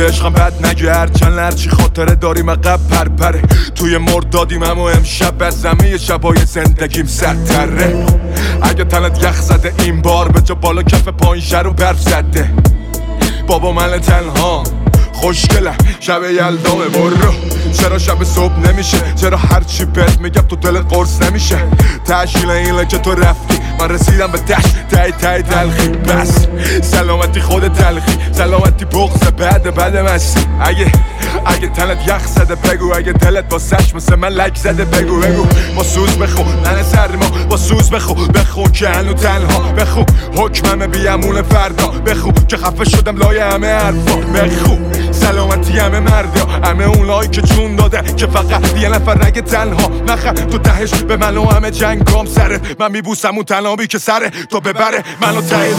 عشقم بد نگه چند هرچی خاطره داریم عقب پرپره توی مردادیم اما امشب از همه شبای زندگیم سرتره اگه تنت یخ زده این بار به جا بالا کف پایین شر و برف زده بابا من تنها خوشگلم شب یلدامه برو چرا شب صبح نمیشه چرا هرچی بهت میگم تو دلت قرص نمیشه تشکیل اینه که تو رفتی من رسیدم به تای تلخی بس سلامتی خود تلخی سلامتی بغض بعد مستی اگه تنت یخ زده بگو اگه دلت با سش مثل من لک زده بگو با سوز بخون ننه سرما با سوز بخون که هنو تنها بخون حکمم بیامون فردا بخون که خفه شدم لای همه حرفا بخون سلامتی همه مردا همه اونایی که جون داده که فقط یه نفر نگه تنها نخر تو دهش به من و همه جنگام سره من میبوسم اون تنابی که سره تو ببره منو تایی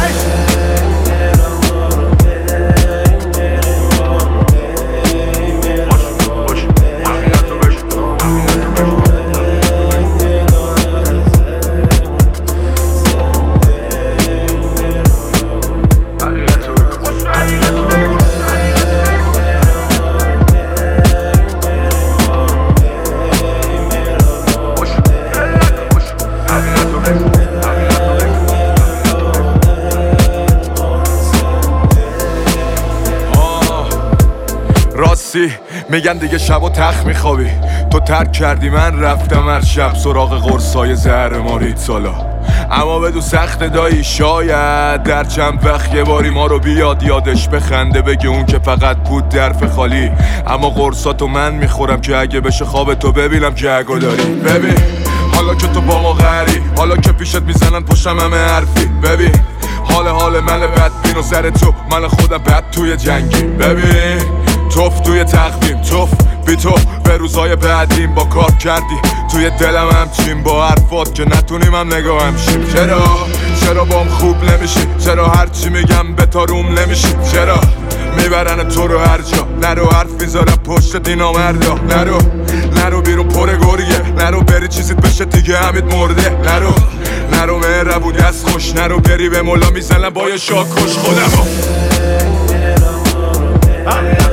میگن دیگه شب و تخت میخوابی تو ترک کردی من رفتم هر شب سراغ قرصای زهر مارید سالا اما بدو سخت دایی شاید در چند وقت یه باری ما رو بیاد یادش بخنده بگه اون که فقط بود درف خالی اما قرصاتو من میخورم که اگه بشه خواب تو ببینم که اگه داری ببین حالا که تو با ما غری حالا که پیشت میزنن پشتم همه حرفی ببین حال من بدبین و سر تو من خودم بد توی جنگی ببین توف توی تقویم توف بی تو به روزای بعدیم با کار کردی توی دلم همچین با حرفات که نتونیم هم نگاه همشیم چرا بام خوب نمیشی چرا هرچی میگم به تاروم نمیشی چرا میبرن تو رو هر جا نرو حرف میذارم پشت دینا مردا نرو بیرون پر گریه نرو بری چیزیت بشه دیگه همید مرده نرو مهربونی از خوش نرو بری به مولا میزنم با یه شاکش خودمو